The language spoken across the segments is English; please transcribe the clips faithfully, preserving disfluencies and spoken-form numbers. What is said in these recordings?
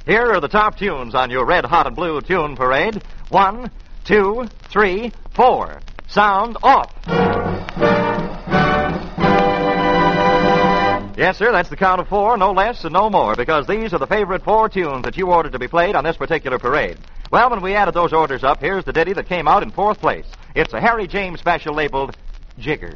Here are the top tunes on your Red, Hot, and Blue Tune Parade. One, two, three, four. Sound off. Yes, sir, that's the count of four, no less and no more, because these are the favorite four tunes that you ordered to be played on this particular parade. Well, when we added those orders up, here's the ditty that came out in fourth place. It's a Harry James special labeled Jiggers.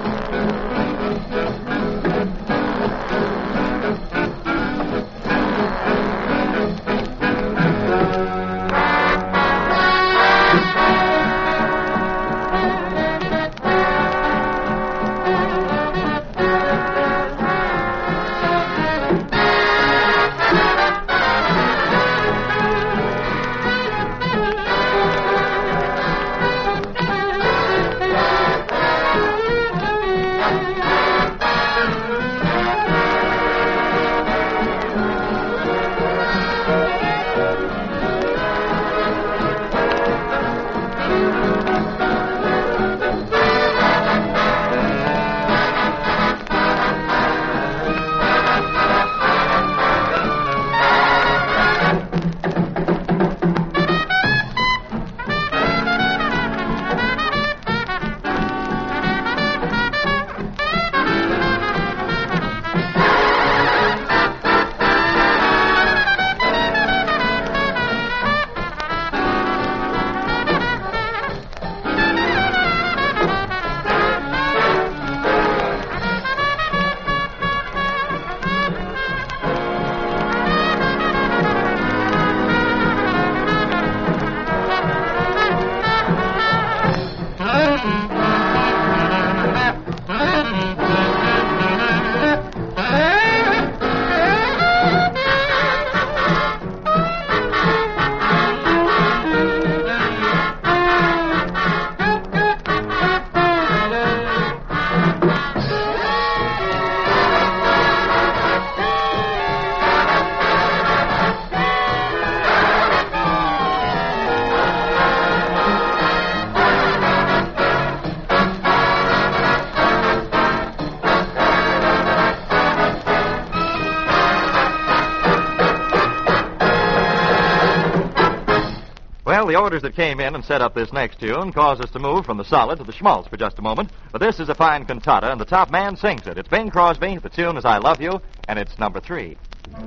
Well, the orders that came in and set up this next tune caused us to move from the solid to the schmaltz for just a moment. But this is a fine cantata, and the top man sings it. It's Bing Crosby. The tune is I Love You, and it's number three.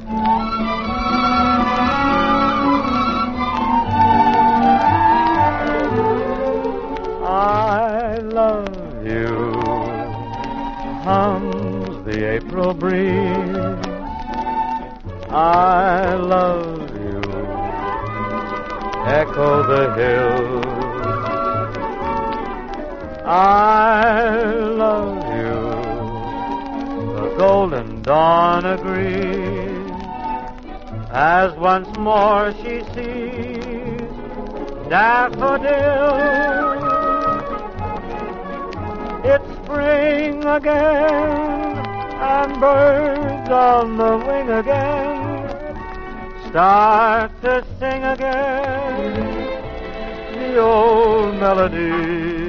I love you, hums the April breeze. I love you, echo the hills. I love you, the golden dawn agrees, as once more she sees daffodils. It's spring again, and birds on the wing again start to sing again the old melody.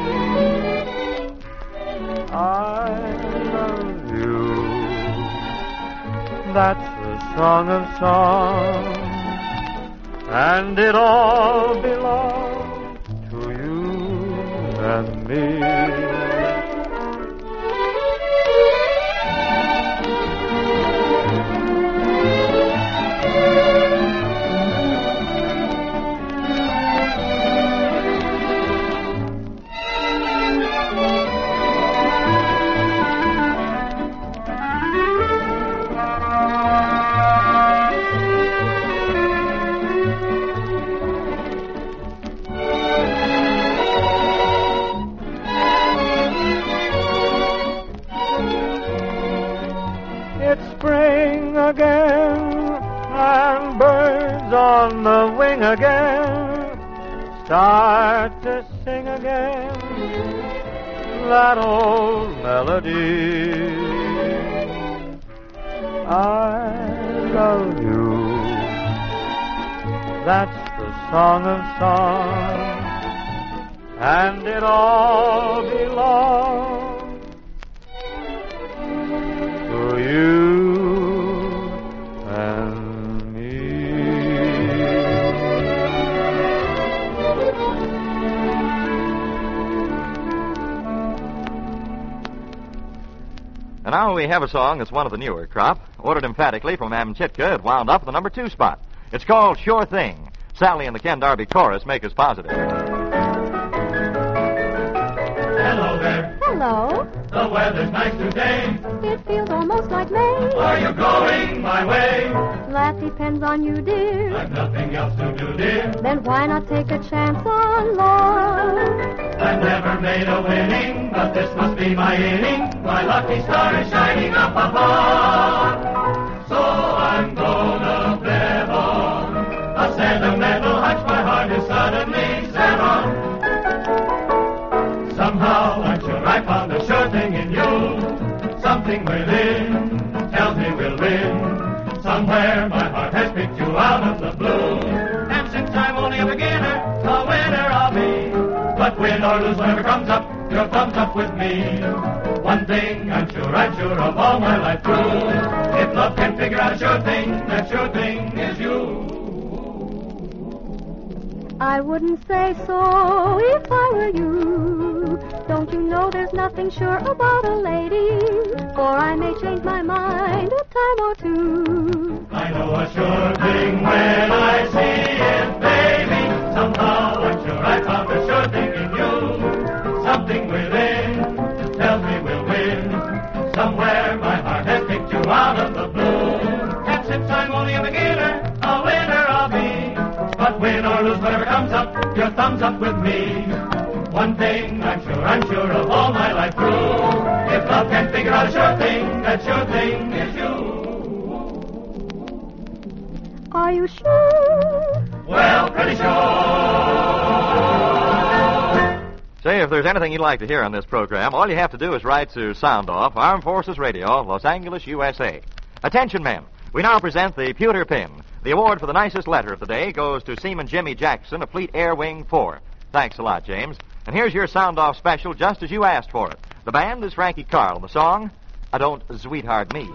I love you, that's the song of songs, and it all belongs to you and me. Spring again, and birds on the wing again start to sing again that old melody. I love you, that's the song of songs, and it all belongs to you and me. we have a song that's one of the newer crop. Ordered emphatically from Amchitka, it wound up at the number two spot. It's called Sure Thing. Sally and the Ken Darby chorus make us positive. Hello there. Hello. The weather's nice today. It feels almost like May. Are you going my way? That depends on you, dear. I've nothing else to do, dear. Then why not take a chance on love? I've never made a winning, but this must be my inning. My lucky star is shining up above. So I'm gonna bet on a sentimental hunch. My heart is suddenly set on. Somehow I'm sure I found a sure thing in you. Something within tells me we'll win. Somewhere my heart has picked you out of the blue. And since I'm only a beginner, a winner I'll be. But win or lose, whatever comes up, your thumbs up with me. One thing I'm sure, I'm sure of all my life through. If love can figure out a sure thing, that sure thing is you. I wouldn't say so if I were you. Don't you know there's nothing sure about a lady? For I may change my mind a time or two. I know a sure thing when I see it, baby. Somehow I'm sure I found a sure thing in you. Something within tells me we'll win. Somewhere my heart has picked you out of the blue. And since I'm only a beginner, a winner I'll be. But win or lose, whatever comes up, your thumbs up with me. One thing I'm sure, I'm sure of all my life through. If love can figure out a sure thing, that sure thing is you. Are you sure? Well, pretty sure. Say, if there's anything you'd like to hear on this program, all you have to do is write to Sound Off, Armed Forces Radio, Los Angeles, U S A. Attention, men. We now present the Pewter Pin. The award for the nicest letter of the day goes to Seaman Jimmy Jackson of Fleet Air Wing four. Thanks a lot, James. And here's your sound-off special just as you asked for it. The band is Frankie Carl. The song, I Don't Sweetheart Me.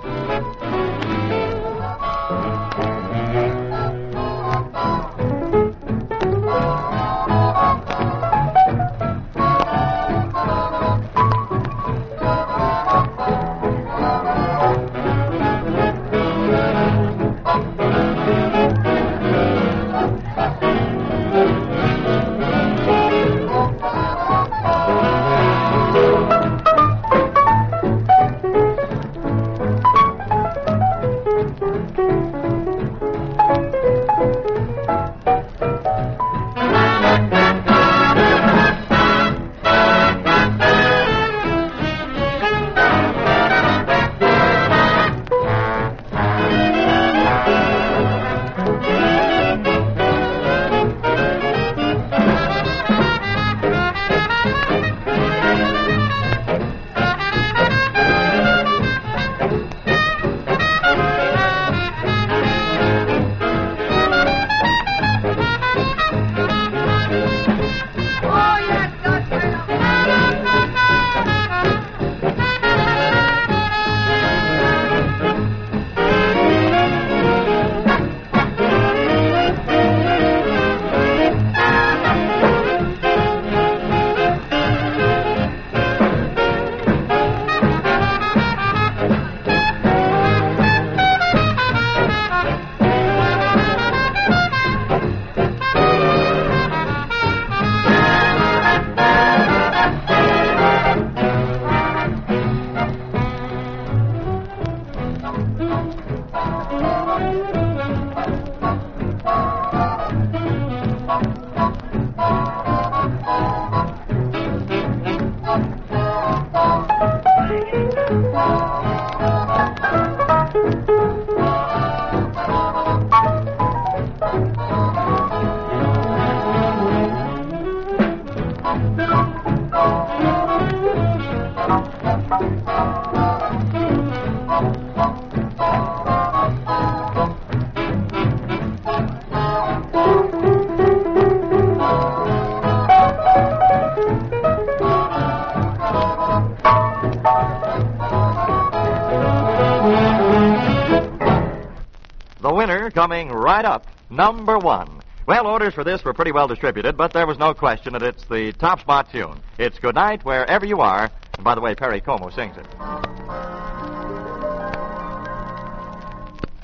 The winner coming right up, number one. Well, orders for this were pretty well distributed, but there was no question that it's the top spot tune. It's Good Night Wherever You Are. And by the way, Perry Como sings it.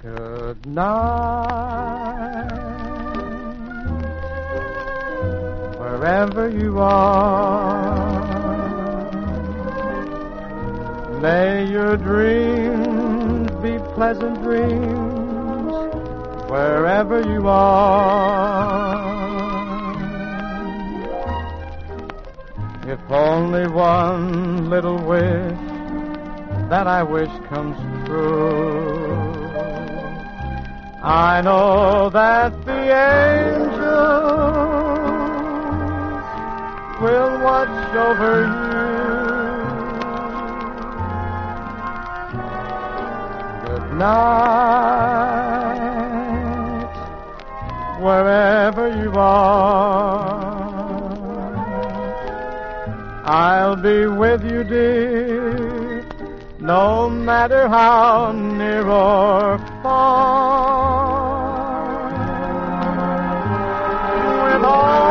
Good night, wherever you are. May your dreams be pleasant dreams, wherever you are. If only one little wish that I wish comes true, I know that the angels will watch over you. Good night, wherever you are. I'll be with you, dear, no matter how near or far. With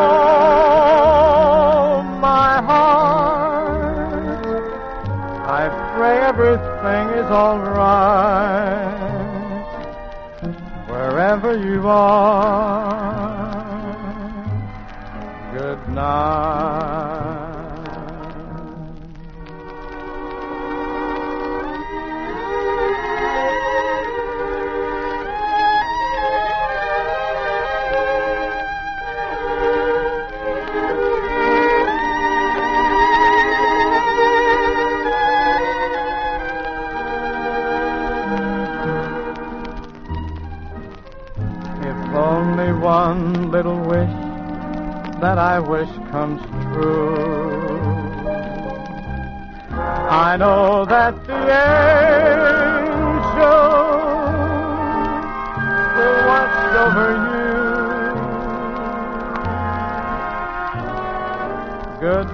all my heart, I pray everything is all right, wherever you are. Good night. Only one little wish that I wish comes true. I know that the angels will watch over you. Good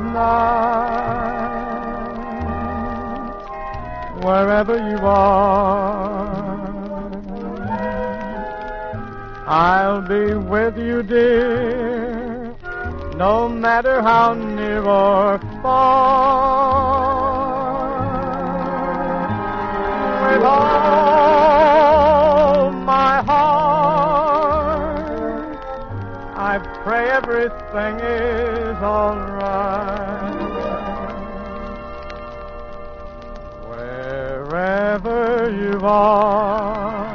night, wherever you are. I'll be with you, dear, no matter how near or far. With all my heart, I pray everything is all right, wherever you are.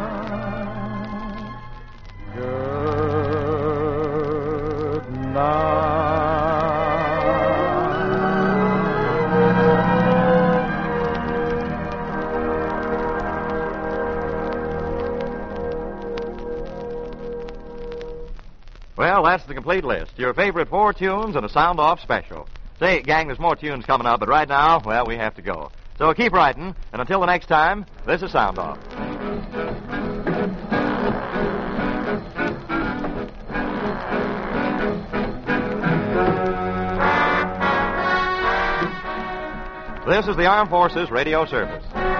Well, that's the complete list. Your favorite four tunes and a sound-off special. Say, gang, there's more tunes coming up, but right now, well, we have to go. So keep writing, and until the next time, this is Sound Off. This is the Armed Forces Radio Service.